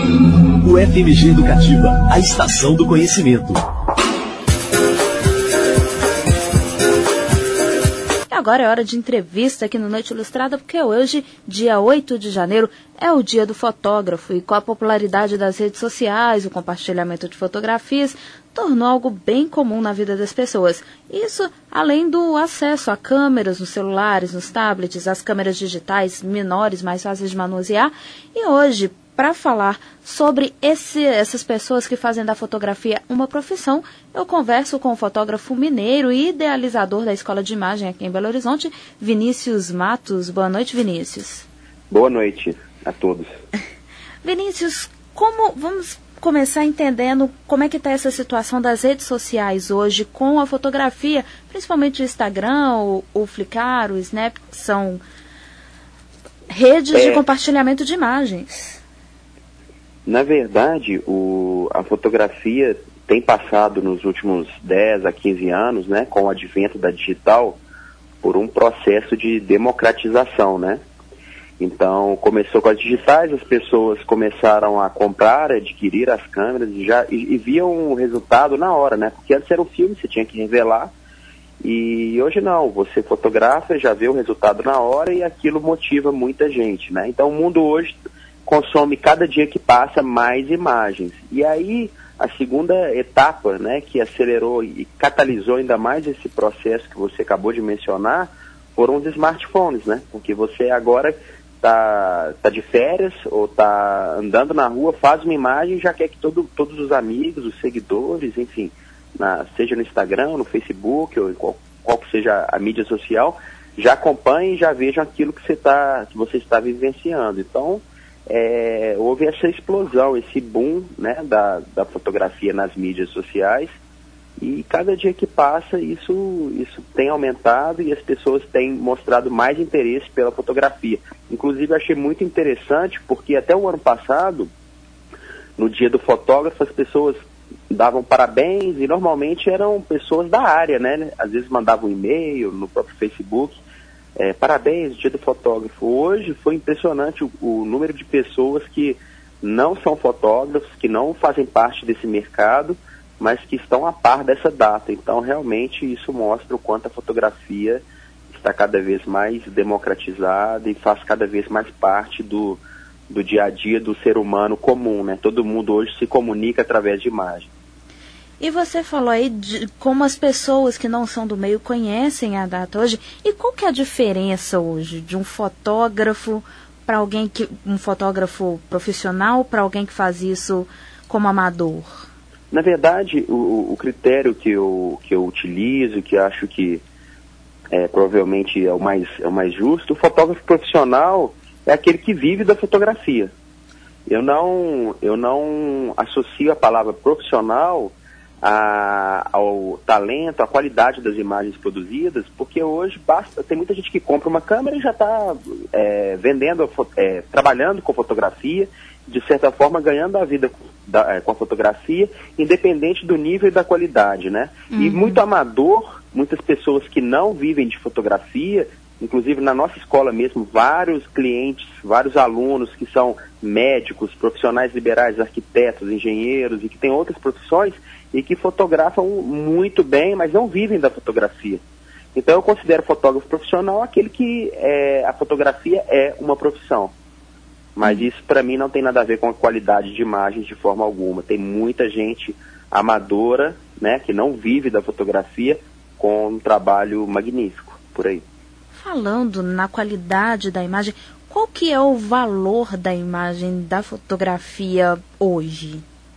O FMG Educativa, a estação do conhecimento. Agora é hora de entrevista aqui no Noite Ilustrada, porque hoje, dia 8 de janeiro, é o dia do fotógrafo e com a popularidade das redes sociais, o compartilhamento de fotografias tornou algo bem comum na vida das pessoas. Isso além do acesso a câmeras nos celulares, nos tablets, as câmeras digitais menores, mais fáceis de manusear. E hoje, para falar sobre essas pessoas que fazem da fotografia uma profissão, eu converso com o fotógrafo mineiro e idealizador da Escola de Imagem aqui em Belo Horizonte, Vinícius Matos. Boa noite, Vinícius. Boa noite a todos. Vinícius, vamos começar entendendo como é que está essa situação das redes sociais hoje com a fotografia, principalmente o Instagram, o Flickr, o Snap, que são redes de compartilhamento de imagens. Na verdade, a fotografia tem passado nos últimos 10 a 15 anos, né, com o advento da digital, por um processo de democratização, né? Então, começou com as digitais, as pessoas começaram a comprar, adquirir as câmeras e viam o resultado na hora, né? Porque antes era um filme, você tinha que revelar, e hoje não, você fotografa, já vê o resultado na hora e aquilo motiva muita gente, né? Então, o mundo hoje consome cada dia que passa mais imagens. E aí, a segunda etapa, né, que acelerou e catalisou ainda mais esse processo que você acabou de mencionar, foram os smartphones, né? Porque você agora tá de férias ou tá andando na rua, faz uma imagem e já quer que todos os amigos, os seguidores, enfim, seja no Instagram, no Facebook, ou qual que seja a mídia social, já acompanhem e já vejam aquilo que você está vivenciando. Então, houve essa explosão, esse boom, né, da fotografia nas mídias sociais, e cada dia que passa isso tem aumentado e as pessoas têm mostrado mais interesse pela fotografia. Inclusive, achei muito interessante porque até o ano passado, no dia do fotógrafo, as pessoas davam parabéns e normalmente eram pessoas da área, né? Às vezes mandavam um e-mail no próprio Facebook. Parabéns, dia do fotógrafo. Hoje foi impressionante o número de pessoas que não são fotógrafos, que não fazem parte desse mercado, mas que estão a par dessa data. Então, realmente, isso mostra o quanto a fotografia está cada vez mais democratizada e faz cada vez mais parte do dia a dia do ser humano comum, né? Todo mundo hoje se comunica através de imagem. E você falou aí de como as pessoas que não são do meio conhecem a data hoje. E qual que é a diferença hoje de um fotógrafo para um fotógrafo profissional para alguém que faz isso como amador? Na verdade, o critério que eu utilizo, que acho que provavelmente é o mais justo, o fotógrafo profissional é aquele que vive da fotografia. Eu não associo a palavra profissional ao talento, à qualidade das imagens produzidas, porque hoje tem muita gente que compra uma câmera e já está trabalhando com fotografia, de certa forma ganhando a vida com a fotografia, independente do nível e da qualidade, né? Uhum. E muito amador, muitas pessoas que não vivem de fotografia, inclusive na nossa escola mesmo, vários clientes, vários alunos que são médicos, profissionais liberais, arquitetos, engenheiros e que têm outras profissões e que fotografam muito bem, mas não vivem da fotografia. Então eu considero fotógrafo profissional aquele que a fotografia é uma profissão. Mas isso para mim não tem nada a ver com a qualidade de imagens de forma alguma. Tem muita gente amadora, né, que não vive da fotografia com um trabalho magnífico por aí. Falando na qualidade da imagem, qual que é o valor da imagem da fotografia hoje?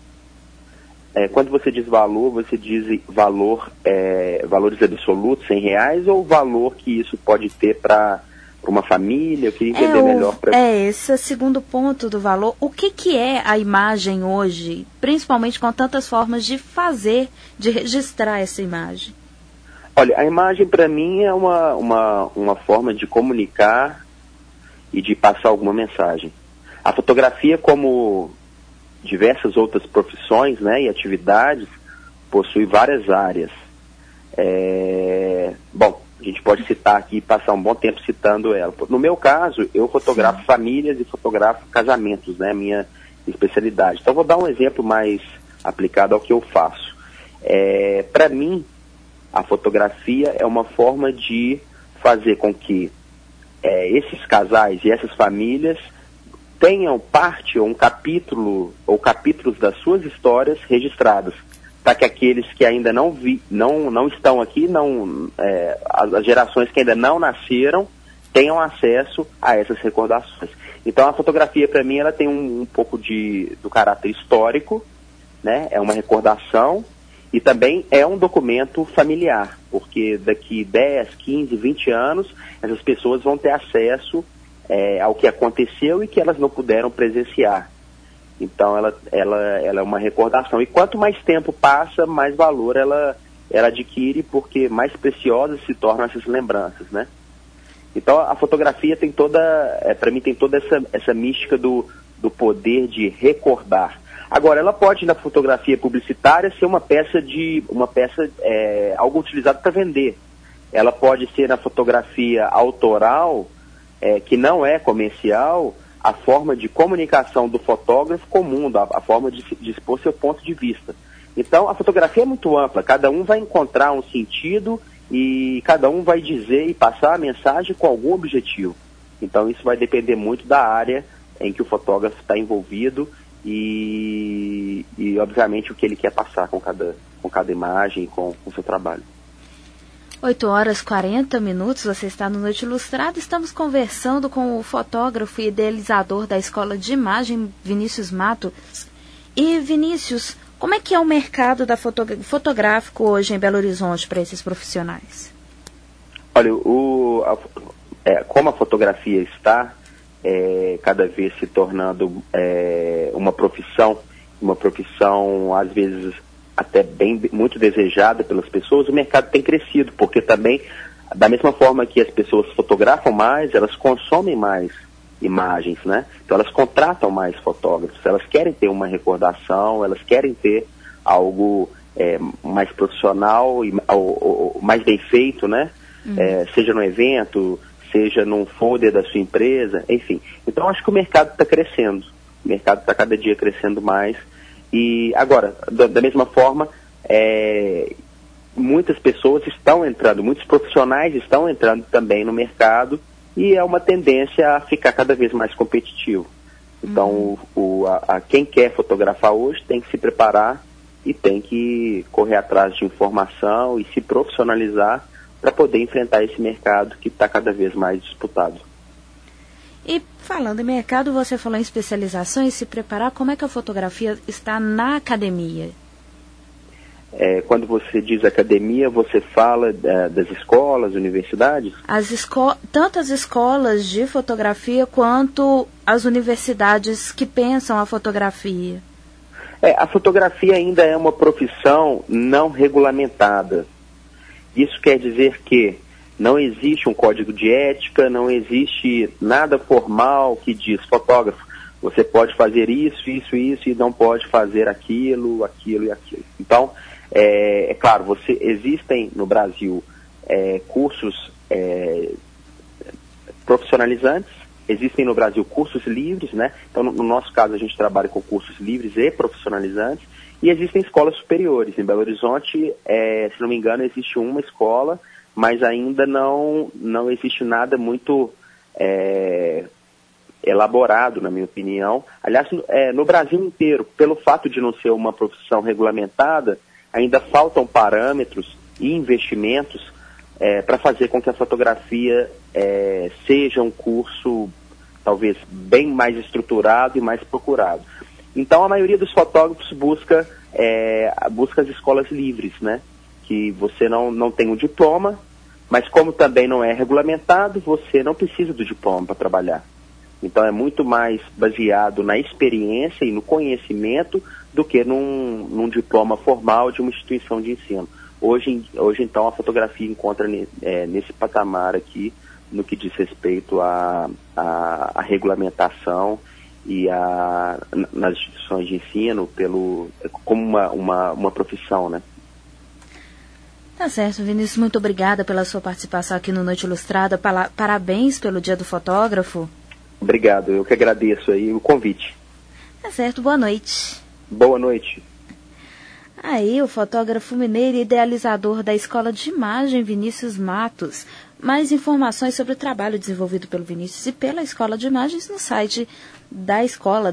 Quando você diz valor, você diz valores absolutos, R$100, ou o valor que isso pode ter para uma família? Eu queria entender melhor. Esse é o segundo ponto do valor. O que é a imagem hoje, principalmente com tantas formas de registrar essa imagem? Olha, a imagem para mim é uma forma de comunicar e de passar alguma mensagem. A fotografia, como diversas outras profissões, né, e atividades, possui várias áreas. Bom, a gente pode citar aqui e passar um bom tempo citando ela. No meu caso, eu fotografo famílias e fotografo casamentos, né? Minha especialidade. Então, vou dar um exemplo mais aplicado ao que eu faço. Para mim, a fotografia é uma forma de fazer com que esses casais e essas famílias tenham parte ou um capítulo ou capítulos das suas histórias registradas, para que aqueles que ainda não estão aqui, as gerações que ainda não nasceram, tenham acesso a essas recordações. Então, a fotografia, para mim, ela tem um pouco do caráter histórico, né? É uma recordação e também é um documento familiar, porque daqui 10, 15, 20 anos, essas pessoas vão ter acesso ao que aconteceu e que elas não puderam presenciar. Então, ela é uma recordação. E quanto mais tempo passa, mais valor ela adquire, porque mais preciosas se tornam essas lembranças, né? Então, a fotografia tem para mim, tem toda essa mística do poder de recordar. Agora, ela pode, na fotografia publicitária, ser uma peça algo utilizado para vender. Ela pode ser na fotografia autoral, que não é comercial, a forma de comunicação do fotógrafo com o mundo, a forma de expor seu ponto de vista. Então, a fotografia é muito ampla, cada um vai encontrar um sentido e cada um vai dizer e passar a mensagem com algum objetivo. Então, isso vai depender muito da área em que o fotógrafo está envolvido e obviamente, o que ele quer passar com cada imagem, com o seu trabalho. 8h40, você está no Noite Ilustrada. Estamos conversando com o fotógrafo e idealizador da Escola de Imagem, Vinícius Matos. E, Vinícius, como é que é o mercado fotográfico hoje em Belo Horizonte para esses profissionais? Olha, como a fotografia está cada vez se tornando uma profissão, às vezes até muito desejada pelas pessoas, o mercado tem crescido, porque também, da mesma forma que as pessoas fotografam mais, elas consomem mais imagens, né? Então elas contratam mais fotógrafos, elas querem ter uma recordação, elas querem ter algo mais profissional ou mais bem feito, né? Seja no evento, seja num folder da sua empresa, enfim. Então acho que o mercado está crescendo, o mercado está cada dia crescendo mais. E agora, da mesma forma, muitas pessoas estão entrando, muitos profissionais estão entrando também no mercado e é uma tendência a ficar cada vez mais competitivo. Então, quem quer fotografar hoje tem que se preparar e tem que correr atrás de informação e se profissionalizar para poder enfrentar esse mercado que está cada vez mais disputado. E falando em mercado, você falou em especialização e se preparar, como é que a fotografia está na academia? Quando você diz academia, você fala das escolas, universidades? Tanto as escolas de fotografia quanto as universidades que pensam a fotografia. A fotografia ainda é uma profissão não regulamentada. Isso quer dizer que não existe um código de ética, não existe nada formal que diz, fotógrafo, você pode fazer isso e não pode fazer aquilo e aquilo. Então, claro, existem no Brasil cursos profissionalizantes, existem no Brasil cursos livres, né? Então, no nosso caso, a gente trabalha com cursos livres e profissionalizantes, e existem escolas superiores. Em Belo Horizonte, se não me engano, existe uma escola, mas ainda não existe nada muito elaborado, na minha opinião. Aliás, no Brasil inteiro, pelo fato de não ser uma profissão regulamentada, ainda faltam parâmetros e investimentos para fazer com que a fotografia seja um curso talvez bem mais estruturado e mais procurado. Então, a maioria dos fotógrafos busca as escolas livres, né? Que você não tem um diploma, mas como também não é regulamentado, você não precisa do diploma para trabalhar. Então é muito mais baseado na experiência e no conhecimento do que num diploma formal de uma instituição de ensino. Hoje então, a fotografia encontra nesse patamar aqui, no que diz respeito à regulamentação e nas instituições de ensino como uma profissão, né? Tá certo, Vinícius, muito obrigada pela sua participação aqui no Noite Ilustrada. Parabéns pelo Dia do Fotógrafo. Obrigado, eu que agradeço aí o convite. Tá certo, boa noite. Boa noite. Aí, o fotógrafo mineiro e idealizador da Escola de Imagem, Vinícius Matos. Mais informações sobre o trabalho desenvolvido pelo Vinícius e pela Escola de Imagens no site da escola,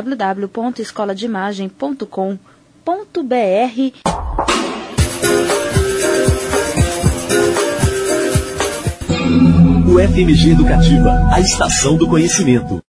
www.escoladeimagen.com.br. O FMG Educativa, a estação do conhecimento.